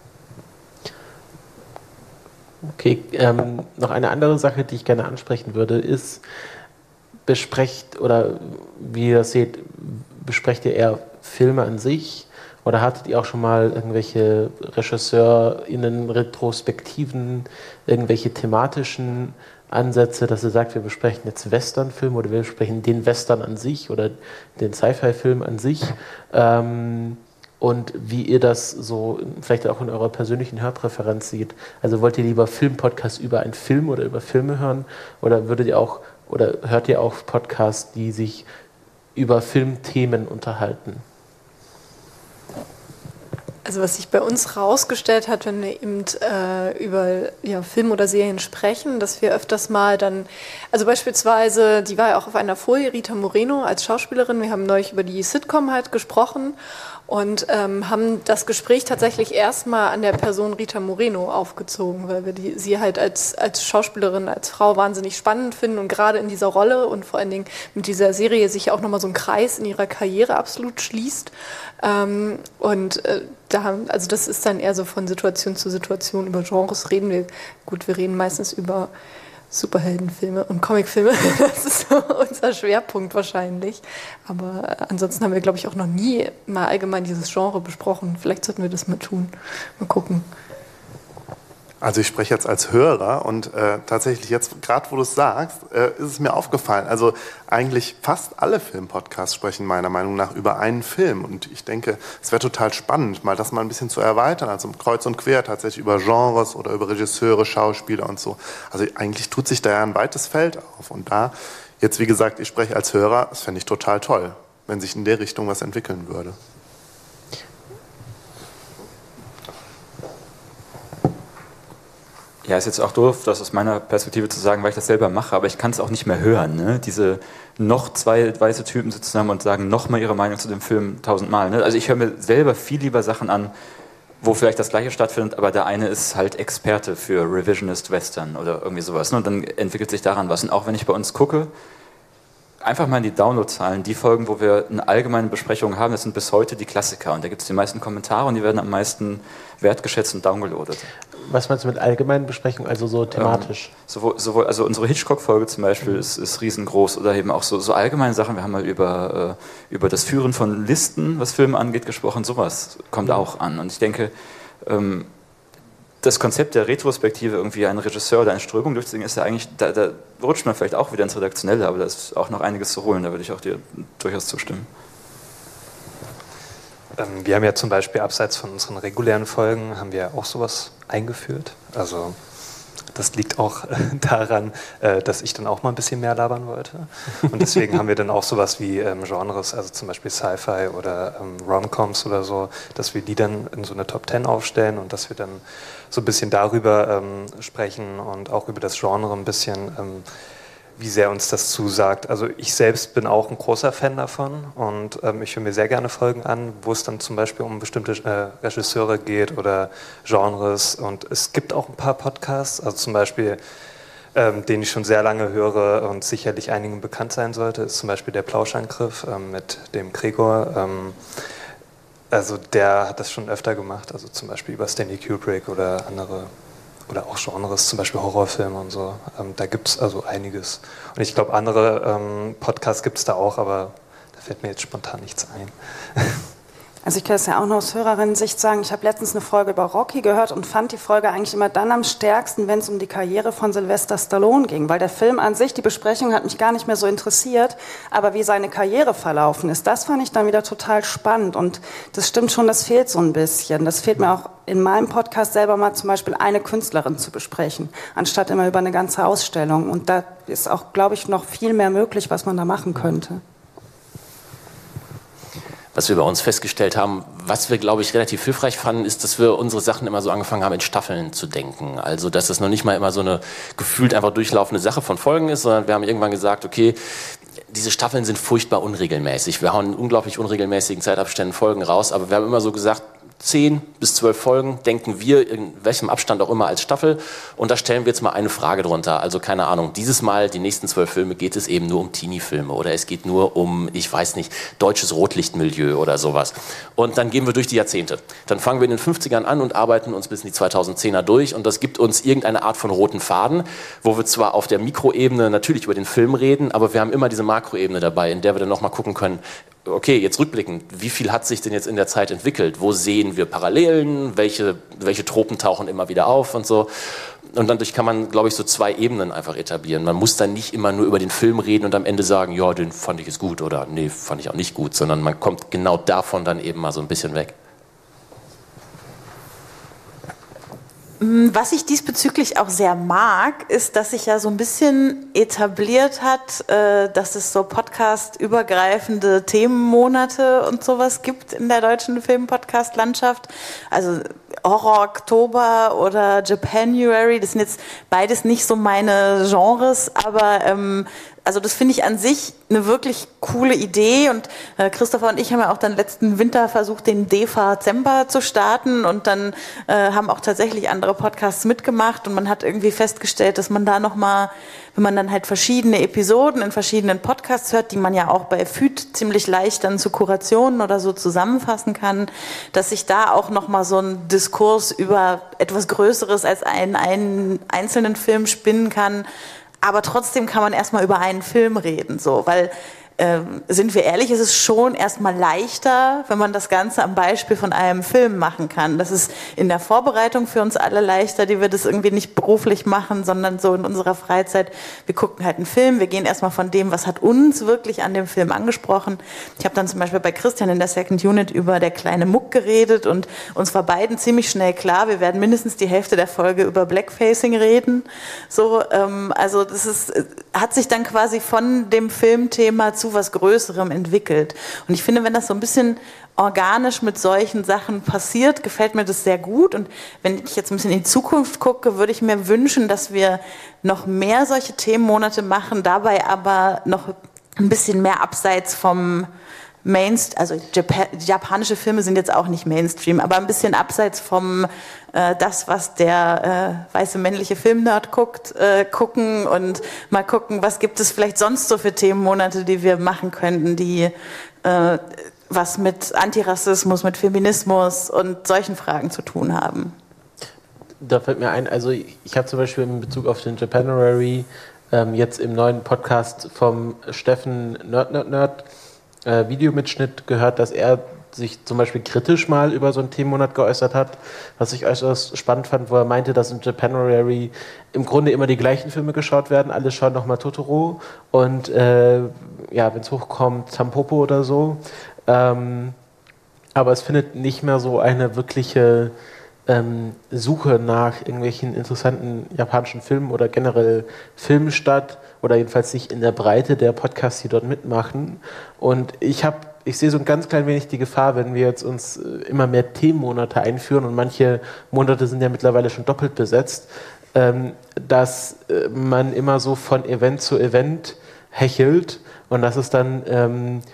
Okay, ähm, noch eine andere Sache, die ich gerne ansprechen würde, ist, besprecht, oder wie ihr das seht, besprecht ihr eher Filme an sich, oder hattet ihr auch schon mal irgendwelche RegisseurInnen, Retrospektiven, irgendwelche thematischen Ansätze, dass ihr sagt, wir besprechen jetzt Westernfilm oder wir besprechen den Western an sich oder den Sci-Fi-Film an sich? Ähm, und wie ihr das so vielleicht auch in eurer persönlichen Hörpräferenz seht. Also wollt ihr lieber Filmpodcasts über einen Film oder über Filme hören oder würdet ihr auch oder hört ihr auch Podcasts, die sich über Filmthemen unterhalten? Also was sich bei uns rausgestellt hat, wenn wir eben äh, über ja, Film oder Serien sprechen, dass wir öfters mal dann, also beispielsweise, die war ja auch auf einer Folie, Rita Moreno als Schauspielerin, wir haben neulich über die Sitcom halt gesprochen und ähm, haben das Gespräch tatsächlich erstmal an der Person Rita Moreno aufgezogen, weil wir die, sie halt als, als Schauspielerin, als Frau wahnsinnig spannend finden und gerade in dieser Rolle und vor allen Dingen mit dieser Serie sich auch nochmal so ein Kreis in ihrer Karriere absolut schließt. Ähm, und äh, da haben, also das ist dann eher so von Situation zu Situation. Über Genres reden wir, gut, wir reden meistens über Superheldenfilme und Comicfilme. Das ist so unser Schwerpunkt wahrscheinlich. Aber äh, ansonsten haben wir, glaube ich, auch noch nie mal allgemein dieses Genre besprochen. Vielleicht sollten wir das mal tun. Mal gucken. Also ich spreche jetzt als Hörer und äh, tatsächlich jetzt, gerade wo du es sagst, äh, ist es mir aufgefallen. Also eigentlich fast alle Filmpodcasts sprechen meiner Meinung nach über einen Film. Und ich denke, es wäre total spannend, mal das mal ein bisschen zu erweitern. Also kreuz und quer tatsächlich über Genres oder über Regisseure, Schauspieler und so. Also eigentlich tut sich da ja ein weites Feld auf. Und da, jetzt wie gesagt, ich spreche als Hörer, das fände ich total toll, wenn sich in der Richtung was entwickeln würde. Ja, ist jetzt auch doof, das aus meiner Perspektive zu sagen, weil ich das selber mache, aber ich kann es auch nicht mehr hören. Ne? Diese noch zwei weiße Typen sitzen haben und sagen nochmal ihre Meinung zu dem Film tausendmal. Ne? Also ich höre mir selber viel lieber Sachen an, wo vielleicht das Gleiche stattfindet, aber der eine ist halt Experte für Revisionist Western oder irgendwie sowas. Ne? Und dann entwickelt sich daran was. Und auch wenn ich bei uns gucke, einfach mal in die Downloadzahlen, die Folgen, wo wir eine allgemeine Besprechung haben, das sind bis heute die Klassiker. Und da gibt es die meisten Kommentare und die werden am meisten wertgeschätzt und downgeloadet. Was meinst du mit allgemeinen Besprechungen, also so thematisch? Ähm, sowohl, sowohl, also unsere Hitchcock-Folge zum Beispiel mhm. ist, ist riesengroß oder eben auch so, so allgemeine Sachen. Wir haben mal über, äh, über das Führen von Listen, was Filme angeht, gesprochen. Sowas kommt mhm. auch an. Und ich denke, ähm, das Konzept der Retrospektive, irgendwie einen Regisseur oder eine Strömung durchzuziehen, ist ja eigentlich, da, da rutscht man vielleicht auch wieder ins Redaktionelle, aber da ist auch noch einiges zu holen. Da würde ich auch dir durchaus zustimmen. Wir haben ja zum Beispiel abseits von unseren regulären Folgen haben wir auch sowas eingeführt. Also das liegt auch daran, dass ich dann auch mal ein bisschen mehr labern wollte. Und deswegen haben wir dann auch sowas wie ähm, Genres, also zum Beispiel Sci-Fi oder ähm, Rom-Coms oder so, dass wir die dann in so eine Top Ten aufstellen und dass wir dann so ein bisschen darüber ähm, sprechen und auch über das Genre ein bisschen, ähm, wie sehr uns das zusagt. Also ich selbst bin auch ein großer Fan davon und ähm, ich höre mir sehr gerne Folgen an, wo es dann zum Beispiel um bestimmte äh, Regisseure geht oder Genres und es gibt auch ein paar Podcasts, also zum Beispiel, ähm, den ich schon sehr lange höre und sicherlich einigen bekannt sein sollte, ist zum Beispiel der Plauschangriff ähm, mit dem Gregor. Ähm, also der hat das schon öfter gemacht, also zum Beispiel über Stanley Kubrick oder andere oder auch Genres, zum Beispiel Horrorfilme und so. Ähm, da gibt es also einiges. Und ich glaube, andere ähm, Podcasts gibt es da auch, aber da fällt mir jetzt spontan nichts ein. Also ich kann es ja auch noch aus Hörerinnen-Sicht sagen, ich habe letztens eine Folge über Rocky gehört und fand die Folge eigentlich immer dann am stärksten, wenn es um die Karriere von Sylvester Stallone ging, weil der Film an sich, die Besprechung hat mich gar nicht mehr so interessiert, aber wie seine Karriere verlaufen ist, das fand ich dann wieder total spannend und das stimmt schon, das fehlt so ein bisschen. Das fehlt mir auch in meinem Podcast selber mal zum Beispiel eine Künstlerin zu besprechen, anstatt immer über eine ganze Ausstellung und da ist auch, glaube ich, noch viel mehr möglich, was man da machen könnte. Was wir bei uns festgestellt haben, was wir, glaube ich, relativ hilfreich fanden, ist, dass wir unsere Sachen immer so angefangen haben, in Staffeln zu denken. Also, dass es noch nicht mal immer so eine gefühlt einfach durchlaufende Sache von Folgen ist, sondern wir haben irgendwann gesagt, okay, diese Staffeln sind furchtbar unregelmäßig. Wir hauen in unglaublich unregelmäßigen Zeitabständen Folgen raus, aber wir haben immer so gesagt, zehn bis zwölf Folgen denken wir in welchem Abstand auch immer als Staffel und da stellen wir jetzt mal eine Frage drunter. Also keine Ahnung, dieses Mal, die nächsten zwölf Filme geht es eben nur um Teenie-Filme oder es geht nur um, ich weiß nicht, deutsches Rotlichtmilieu oder sowas. Und dann gehen wir durch die Jahrzehnte. Dann fangen wir in den fünfzigern an und arbeiten uns bis in die zweitausendzehner durch und das gibt uns irgendeine Art von roten Faden, wo wir zwar auf der Mikroebene natürlich über den Film reden, aber wir haben immer diese Makroebene dabei, in der wir dann nochmal gucken können, okay, jetzt rückblickend, wie viel hat sich denn jetzt in der Zeit entwickelt? Wo sehen wir Parallelen? Welche, welche Tropen tauchen immer wieder auf und so? Und dadurch kann man, glaube ich, so zwei Ebenen einfach etablieren. Man muss dann nicht immer nur über den Film reden und am Ende sagen, ja, den fand ich jetzt gut oder nee, fand ich auch nicht gut, sondern man kommt genau davon dann eben mal so ein bisschen weg. Was ich diesbezüglich auch sehr mag, ist, dass sich ja so ein bisschen etabliert hat, dass es so podcast-übergreifende Themenmonate und sowas gibt in der deutschen Film-Podcast-Landschaft. Also Horror Oktober oder Japanuary, das sind jetzt beides nicht so meine Genres, aber ähm, also das finde ich an sich eine wirklich coole Idee und äh, Christopher und ich haben ja auch dann letzten Winter versucht, den Dezember zu starten und dann äh, haben auch tatsächlich andere Podcasts mitgemacht und man hat irgendwie festgestellt, dass man da nochmal, wenn man dann halt verschiedene Episoden in verschiedenen Podcasts hört, die man ja auch bei F Ü T ziemlich leicht dann zu Kurationen oder so zusammenfassen kann, dass sich da auch nochmal so ein Diskurs über etwas Größeres als einen, einen einzelnen Film spinnen kann. Aber trotzdem kann man erstmal über einen Film reden, so, weil, äh, sind wir ehrlich, ist es schon erstmal leichter, wenn man das Ganze am Beispiel von einem Film machen kann. Das ist in der Vorbereitung für uns alle leichter, die wir das irgendwie nicht beruflich machen, sondern so in unserer Freizeit. Wir gucken halt einen Film, wir gehen erstmal von dem, was hat uns wirklich an dem Film angesprochen. Ich habe dann zum Beispiel bei Christian in der Second Unit über Der kleine Muck geredet und uns war beiden ziemlich schnell klar, wir werden mindestens die Hälfte der Folge über Blackfacing reden. So, ähm, also das ist, hat sich dann quasi von dem Filmthema zu was Größerem entwickelt. Und ich finde, wenn das so ein bisschen organisch mit solchen Sachen passiert, gefällt mir das sehr gut. Und wenn ich jetzt ein bisschen in die Zukunft gucke, würde ich mir wünschen, dass wir noch mehr solche Themenmonate machen, dabei aber noch ein bisschen mehr abseits vom Mainstream, also Jap- japanische Filme sind jetzt auch nicht Mainstream, aber ein bisschen abseits vom äh, das, was der äh, weiße männliche Filmnerd guckt, äh, gucken und mal gucken, was gibt es vielleicht sonst so für Themenmonate, die wir machen könnten, die äh, was mit Antirassismus, mit Feminismus und solchen Fragen zu tun haben. Da fällt mir ein, also ich, ich habe zum Beispiel in Bezug auf den Japanuary ähm, jetzt im neuen Podcast vom Steffen Nerd Nerd Nerd Äh, Videomitschnitt gehört, dass er sich zum Beispiel kritisch mal über so einen Themenmonat geäußert hat, was ich äußerst spannend fand, wo er meinte, dass im Japanuary im Grunde immer die gleichen Filme geschaut werden. Alle schauen nochmal Totoro und äh, ja, wenn es hochkommt, Tampopo oder so. Ähm, aber es findet nicht mehr so eine wirkliche ähm, Suche nach irgendwelchen interessanten japanischen Filmen oder generell Filmen statt, oder jedenfalls nicht in der Breite der Podcasts, die dort mitmachen. Und ich habe, ich sehe so ein ganz klein wenig die Gefahr, wenn wir jetzt uns immer mehr Themenmonate einführen und manche Monate sind ja mittlerweile schon doppelt besetzt, ähm, dass äh, man immer so von Event zu Event hechelt und dass es dann ähm,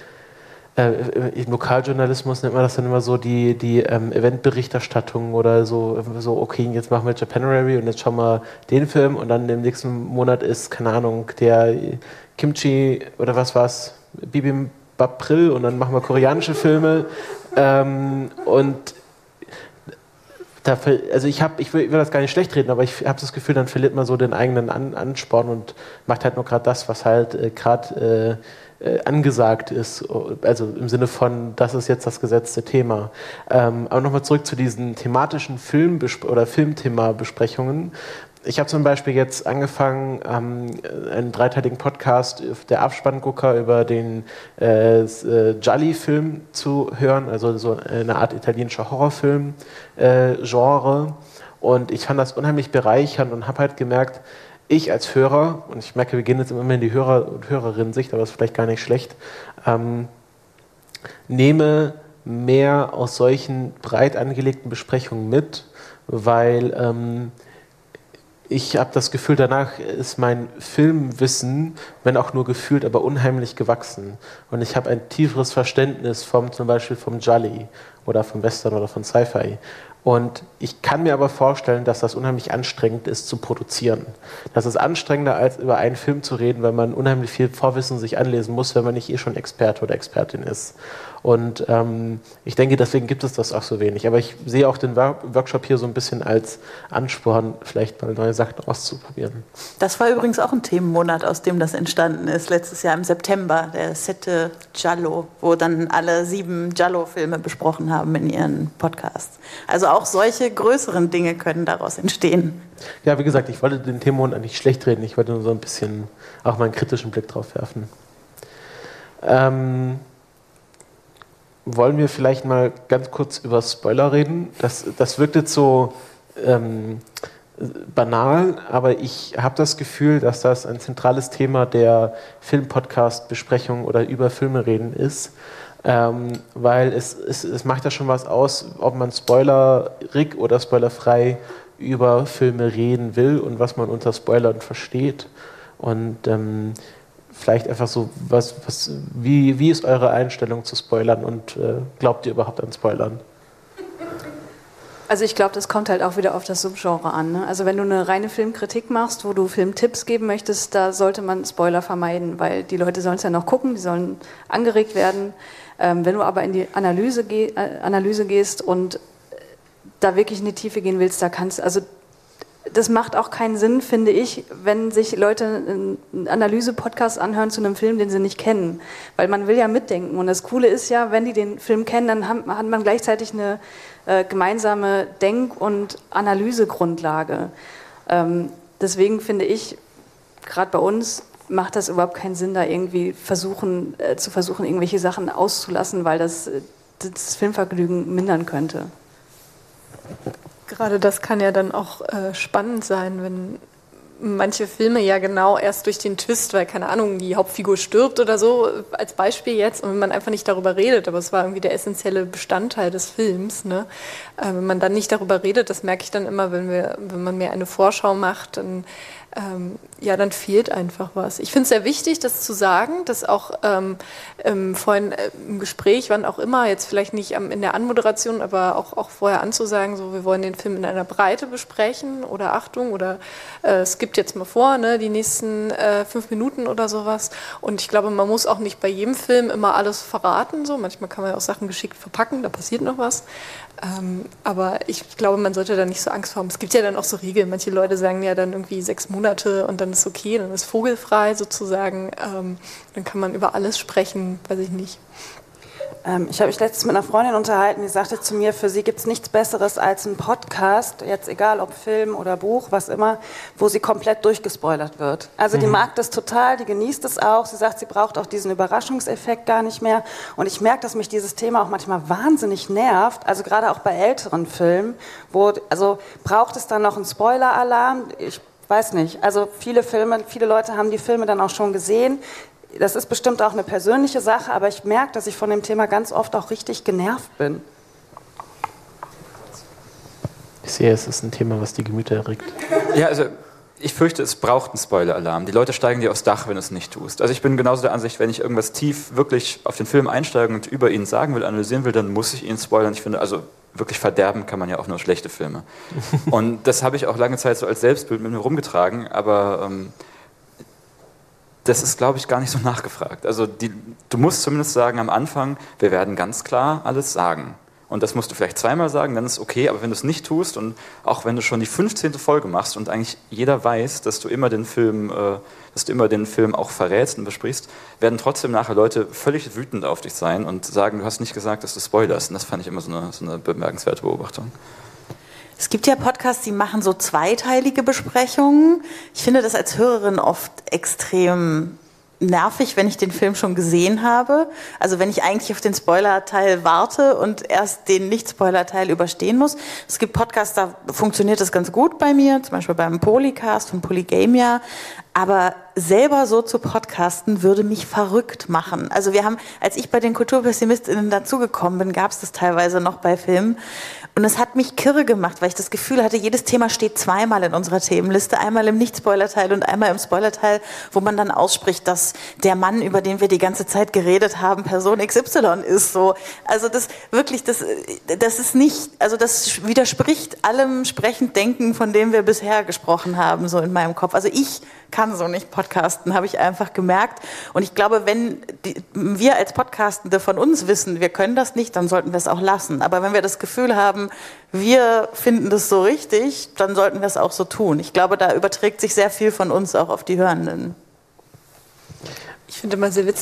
Äh, im Lokaljournalismus nennt man das dann immer so die, die ähm, Eventberichterstattung oder so, so, okay, jetzt machen wir Japanuary und jetzt schauen wir den Film und dann im nächsten Monat ist, keine Ahnung, der Kimchi oder was war's, Bibimbap-April und dann machen wir koreanische Filme ähm, und da, also ich habe, ich will, ich will das gar nicht schlecht reden, aber ich habe das Gefühl, dann verliert man so den eigenen An Ansporn und macht halt nur gerade das, was halt äh, gerade äh, Äh, angesagt ist, also im Sinne von, das ist jetzt das gesetzte Thema. Ähm, aber nochmal zurück zu diesen thematischen Film- oder Filmthema-Besprechungen. Ich habe zum Beispiel jetzt angefangen, ähm, einen dreiteiligen Podcast, der Abspanngucker, über den äh, Gialli-Film zu hören, also so eine Art italienischer Horrorfilm-Genre. Äh, und ich fand das unheimlich bereichernd und habe halt gemerkt, ich als Hörer, und ich merke, wir gehen jetzt immer mehr in die Hörer- und Hörerinnen-Sicht, aber das ist vielleicht gar nicht schlecht, ähm, nehme mehr aus solchen breit angelegten Besprechungen mit, weil ähm, ich habe das Gefühl, danach ist mein Filmwissen, wenn auch nur gefühlt, aber unheimlich gewachsen. Und ich habe ein tieferes Verständnis vom, zum Beispiel vom Gialli oder vom Western oder von Sci-Fi. Und ich kann mir aber vorstellen, dass das unheimlich anstrengend ist zu produzieren. Das ist anstrengender, als über einen Film zu reden, weil man unheimlich viel Vorwissen sich anlesen muss, wenn man nicht eh schon Experte oder Expertin ist. Und ähm, ich denke, deswegen gibt es das auch so wenig. Aber ich sehe auch den Workshop hier so ein bisschen als Ansporn, vielleicht mal neue Sachen auszuprobieren. Das war übrigens auch ein Themenmonat, aus dem das entstanden ist, letztes Jahr im September, der Sette Giallo, wo dann alle sieben Giallo-Filme besprochen haben in ihren Podcasts. Also auch solche größeren Dinge können daraus entstehen. Ja, wie gesagt, ich wollte den Themenmonat nicht schlecht reden, ich wollte nur so ein bisschen auch mal einen kritischen Blick drauf werfen. Ähm... Wollen wir vielleicht mal ganz kurz über Spoiler reden? Das, das wirkt jetzt so, ähm, banal, aber ich habe das Gefühl, dass das ein zentrales Thema der Film-Podcast-Besprechung oder über Filme reden ist, ähm, weil es, es, es macht ja schon was aus, ob man spoilerig oder spoilerfrei über Filme reden will und was man unter Spoilern versteht. Und ähm, vielleicht einfach so, was, was, wie, wie ist eure Einstellung zu Spoilern und äh, glaubt ihr überhaupt an Spoilern? Also ich glaube, das kommt halt auch wieder auf das Subgenre an. Ne? Also wenn du eine reine Filmkritik machst, wo du Filmtipps geben möchtest, da sollte man Spoiler vermeiden, weil die Leute sollen es ja noch gucken, die sollen angeregt werden. Ähm, wenn du aber in die Analyse, ge- äh, Analyse gehst und da wirklich in die Tiefe gehen willst, da kannst also das macht auch keinen Sinn, finde ich, wenn sich Leute einen Analyse-Podcast anhören zu einem Film, den sie nicht kennen. Weil man will ja mitdenken. Und das Coole ist ja, wenn die den Film kennen, dann hat man gleichzeitig eine äh, gemeinsame Denk- und Analysegrundlage. Ähm, deswegen finde ich, gerade bei uns, macht das überhaupt keinen Sinn, da irgendwie versuchen, äh, zu versuchen, irgendwelche Sachen auszulassen, weil das äh, das Filmvergnügen mindern könnte. Gerade das kann ja dann auch äh, spannend sein, wenn manche Filme ja genau erst durch den Twist, weil, keine Ahnung, die Hauptfigur stirbt oder so, als Beispiel jetzt, und wenn man einfach nicht darüber redet, aber es war irgendwie der essentielle Bestandteil des Films, ne? Äh, wenn man dann nicht darüber redet, das merke ich dann immer, wenn wir, wenn man mir eine Vorschau macht, dann Ähm, ja, dann fehlt einfach was. Ich finde es sehr wichtig, das zu sagen, dass auch ähm, ähm, vorhin äh, im Gespräch, wann auch immer, jetzt vielleicht nicht am, in der Anmoderation, aber auch, auch vorher anzusagen, so wir wollen den Film in einer Breite besprechen oder Achtung oder äh, es gibt jetzt mal vor, ne, die nächsten äh, fünf Minuten oder sowas. Und ich glaube, man muss auch nicht bei jedem Film immer alles verraten. So. Manchmal kann man ja auch Sachen geschickt verpacken, da passiert noch was. Ähm, aber ich glaube, man sollte da nicht so Angst haben. Es gibt ja dann auch so Regeln. Manche Leute sagen ja dann irgendwie sechs Monate und dann ist okay, dann ist vogelfrei sozusagen. Ähm, dann kann man über alles sprechen, weiß ich nicht. Ähm, ich habe mich letztens mit einer Freundin unterhalten, die sagte zu mir, für sie gibt es nichts Besseres als ein Podcast, jetzt egal ob Film oder Buch, was immer, wo sie komplett durchgespoilert wird. Also mhm. die mag das total, die genießt es auch. Sie sagt, sie braucht auch diesen Überraschungseffekt gar nicht mehr. Und ich merke, dass mich dieses Thema auch manchmal wahnsinnig nervt, also gerade auch bei älteren Filmen, wo, also braucht es dann noch einen Spoiler-Alarm? Ich weiß nicht. Also viele Filme, viele Leute haben die Filme dann auch schon gesehen. Das ist bestimmt auch eine persönliche Sache, aber ich merke, dass ich von dem Thema ganz oft auch richtig genervt bin. Ich sehe, es ist ein Thema, was die Gemüter erregt. Ja, also ich fürchte, es braucht einen Spoiler-Alarm. Die Leute steigen dir aufs Dach, wenn du es nicht tust. Also ich bin genauso der Ansicht, wenn ich irgendwas tief wirklich auf den Film einsteigen und über ihn sagen will, analysieren will, dann muss ich ihn spoilern. Ich finde, also wirklich verderben kann man ja auch nur schlechte Filme. Und das habe ich auch lange Zeit so als Selbstbild mit mir rumgetragen, aber ähm, das ist, glaube ich, gar nicht so nachgefragt. Also die, du musst zumindest sagen am Anfang, wir werden ganz klar alles sagen. Und das musst du vielleicht zweimal sagen, dann ist okay, aber wenn du es nicht tust und auch wenn du schon die fünfzehnte Folge machst und eigentlich jeder weiß, dass du immer den Film, äh, dass du immer den Film auch verrätst und besprichst, werden trotzdem nachher Leute völlig wütend auf dich sein und sagen, du hast nicht gesagt, dass du spoilerst. Und das fand ich immer so eine, so eine bemerkenswerte Beobachtung. Es gibt ja Podcasts, die machen so zweiteilige Besprechungen. Ich finde das als Hörerin oft extrem nervig, wenn ich den Film schon gesehen habe. Also wenn ich eigentlich auf den Spoiler-Teil warte und erst den Nicht-Spoiler-Teil überstehen muss. Es gibt Podcasts, da funktioniert das ganz gut bei mir, zum Beispiel beim Polycast von Polygamia. Aber selber so zu podcasten, würde mich verrückt machen. Also wir haben, als ich bei den KulturpessimistInnen dazugekommen bin, gab es das teilweise noch bei Filmen. Und es hat mich kirre gemacht, weil ich das Gefühl hatte, jedes Thema steht zweimal in unserer Themenliste. Einmal im Nicht-Spoiler-Teil und einmal im Spoiler-Teil, wo man dann ausspricht, dass der Mann, über den wir die ganze Zeit geredet haben, Person X Y ist. So. Also das wirklich, das, das ist nicht, also das widerspricht allem sprechend Denken, von dem wir bisher gesprochen haben, so in meinem Kopf. Also ich kann so nicht podcasten, habe ich einfach gemerkt. Und ich glaube, wenn die, wir als Podcastende von uns wissen, wir können das nicht, dann sollten wir es auch lassen. Aber wenn wir das Gefühl haben, wir finden das so richtig, dann sollten wir es auch so tun. Ich glaube, da überträgt sich sehr viel von uns auch auf die Hörenden. Ich finde immer sehr witzig,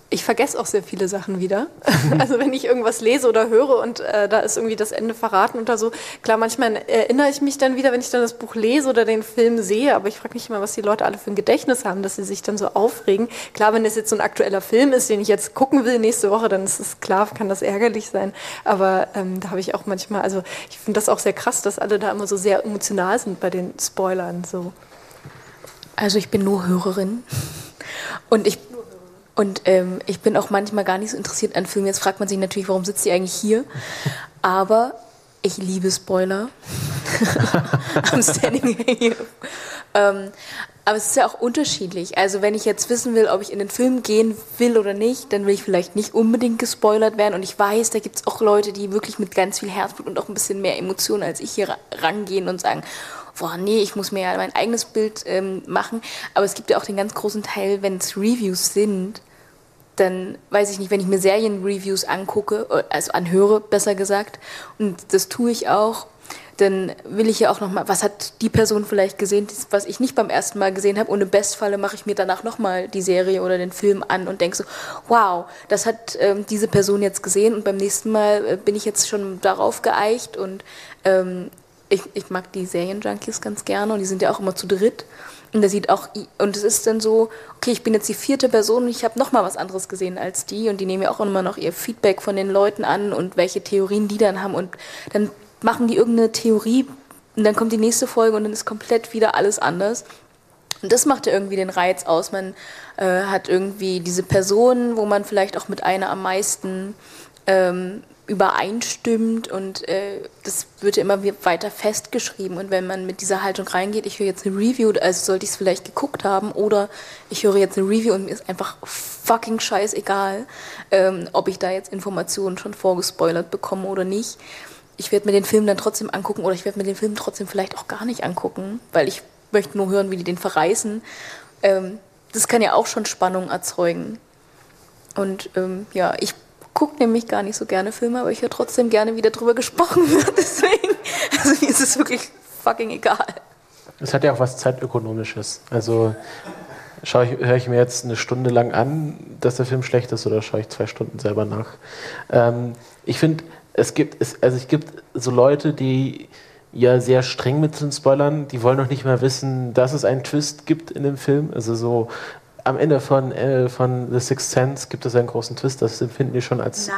Ich vergesse auch sehr viele Sachen wieder. Also wenn ich irgendwas lese oder höre und äh, da ist irgendwie das Ende verraten oder so. Klar, manchmal erinnere ich mich dann wieder, wenn ich dann das Buch lese oder den Film sehe, aber ich frage mich immer, was die Leute alle für ein Gedächtnis haben, dass sie sich dann so aufregen. Klar, wenn es jetzt so ein aktueller Film ist, den ich jetzt gucken will nächste Woche, dann ist es klar, kann das ärgerlich sein. Aber ähm, da habe ich auch manchmal, also ich finde das auch sehr krass, dass alle da immer so sehr emotional sind bei den Spoilern. So. Also ich bin nur Hörerin und ich Und ähm, ich bin auch manchmal gar nicht so interessiert an Filmen. Jetzt fragt man sich natürlich, warum sitzt sie eigentlich hier? Aber ich liebe Spoiler. I'm standing here. Ähm, aber es ist ja auch unterschiedlich. Also wenn ich jetzt wissen will, ob ich in den Film gehen will oder nicht, dann will ich vielleicht nicht unbedingt gespoilert werden. Und ich weiß, da gibt es auch Leute, die wirklich mit ganz viel Herzblut und auch ein bisschen mehr Emotionen als ich hier rangehen und sagen, boah, nee, ich muss mir ja mein eigenes Bild ähm, machen. Aber es gibt ja auch den ganz großen Teil, wenn es Reviews sind, dann weiß ich nicht, wenn ich mir Serienreviews angucke, also anhöre, besser gesagt, und das tue ich auch, dann will ich ja auch nochmal, was hat die Person vielleicht gesehen, was ich nicht beim ersten Mal gesehen habe, und im Bestfalle mache ich mir danach nochmal die Serie oder den Film an und denke so, wow, das hat ähm, diese Person jetzt gesehen und beim nächsten Mal äh, bin ich jetzt schon darauf geeicht und ähm, ich, ich mag die Serienjunkies ganz gerne und die sind ja auch immer zu dritt. Und das sieht auch, und es ist dann so, okay, ich bin jetzt die vierte Person und ich habe noch mal was anderes gesehen als die und die nehmen ja auch immer noch ihr Feedback von den Leuten an und welche Theorien die dann haben und dann machen die irgendeine Theorie und dann kommt die nächste Folge und dann ist komplett wieder alles anders. Und das macht ja irgendwie den Reiz aus. Man äh, hat irgendwie diese Person, wo man vielleicht auch mit einer am meisten ähm, übereinstimmt und äh, das wird ja immer weiter festgeschrieben und wenn man mit dieser Haltung reingeht, ich höre jetzt eine Review, also sollte ich es vielleicht geguckt haben oder ich höre jetzt eine Review und mir ist einfach fucking scheißegal, ähm, ob ich da jetzt Informationen schon vorgespoilert bekomme oder nicht. Ich werde mir den Film dann trotzdem angucken oder ich werde mir den Film trotzdem vielleicht auch gar nicht angucken, weil ich möchte nur hören, wie die den verreißen. Ähm, das kann ja auch schon Spannung erzeugen. Und ähm, ja, ich gucke nämlich gar nicht so gerne Filme, aber ich höre trotzdem gerne, wie darüber gesprochen wird. Deswegen, also mir ist es wirklich fucking egal. Es hat ja auch was Zeitökonomisches. Also schaue ich, höre ich mir jetzt eine Stunde lang an, dass der Film schlecht ist, oder schaue ich zwei Stunden selber nach? Ähm, ich finde, es gibt, es, also es gibt so Leute, die ja sehr streng mit den Spoilern, die wollen noch nicht mal wissen, dass es einen Twist gibt in dem Film. Also so am Ende von, äh, von The Sixth Sense gibt es einen großen Twist, das empfinden die schon als,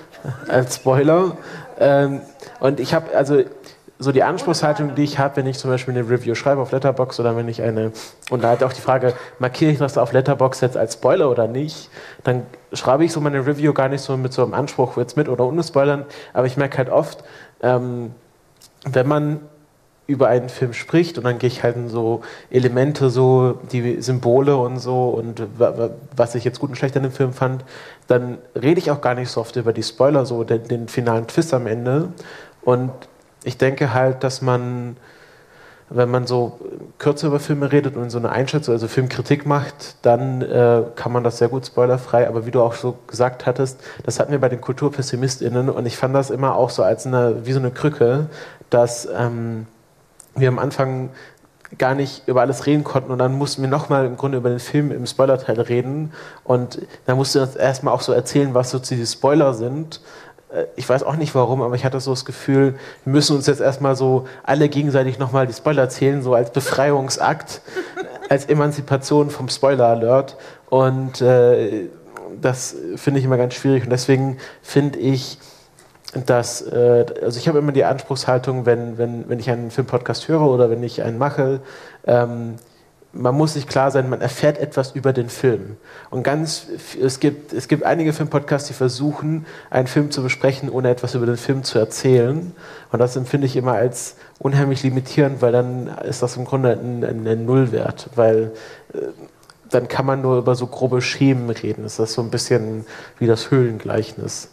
als Spoiler. Ähm, und ich habe also so die Anspruchshaltung, die ich habe, wenn ich zum Beispiel eine Review schreibe auf Letterboxd oder wenn ich eine, und da halt auch die Frage, markiere ich das auf Letterboxd jetzt als Spoiler oder nicht, dann schreibe ich so meine Review gar nicht so mit so einem Anspruch, jetzt mit oder ohne Spoilern, aber ich merke halt oft, ähm, wenn man über einen Film spricht und dann gehe ich halt in so Elemente, so die Symbole und so und was ich jetzt gut und schlecht an dem Film fand, dann rede ich auch gar nicht so oft über die Spoiler, so den, den finalen Twist am Ende. Und ich denke halt, dass man, wenn man so kürzer über Filme redet und so eine Einschätzung, also Filmkritik macht, dann äh, kann man das sehr gut spoilerfrei, aber wie du auch so gesagt hattest, das hatten wir bei den KulturpessimistInnen und ich fand das immer auch so als eine, wie so eine Krücke, dass ähm, wir am Anfang gar nicht über alles reden konnten und dann mussten wir nochmal im Grunde über den Film im Spoilerteil reden und dann mussten wir uns erstmal auch so erzählen, was so diese Spoiler sind. Ich weiß auch nicht warum, aber ich hatte so das Gefühl, wir müssen uns jetzt erstmal so alle gegenseitig nochmal die Spoiler erzählen, so als Befreiungsakt, als Emanzipation vom Spoiler-Alert und äh, das finde ich immer ganz schwierig und deswegen finde ich, dass, äh, also ich habe immer die Anspruchshaltung, wenn, wenn, wenn ich einen Filmpodcast höre oder wenn ich einen mache, ähm, man muss sich klar sein, man erfährt etwas über den Film. Und ganz, es gibt, es gibt einige Filmpodcasts, die versuchen, einen Film zu besprechen, ohne etwas über den Film zu erzählen. Und das empfinde ich immer als unheimlich limitierend, weil dann ist das im Grunde ein, ein, ein Nullwert, weil äh, dann kann man nur über so grobe Schemen reden. Das ist so ein bisschen wie das Höhlengleichnis.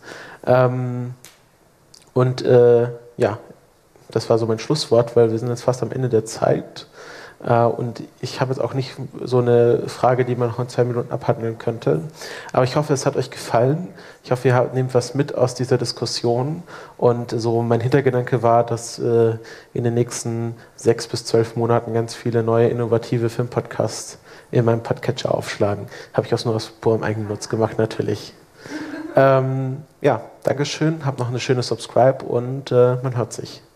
Ähm, Und äh, ja, das war so mein Schlusswort, weil wir sind jetzt fast am Ende der Zeit. Äh, und ich habe jetzt auch nicht so eine Frage, die man noch in zwei Minuten abhandeln könnte. Aber ich hoffe, es hat euch gefallen. Ich hoffe, ihr habt, nehmt was mit aus dieser Diskussion. Und so mein Hintergedanke war, dass äh, in den nächsten sechs bis zwölf Monaten ganz viele neue innovative Filmpodcasts in meinem Podcatcher aufschlagen. Habe ich auch nur aus purem Eigennutz gemacht, natürlich. Ähm, ja, Dankeschön. Habt noch eine schöne Subscribe und äh, man hört sich.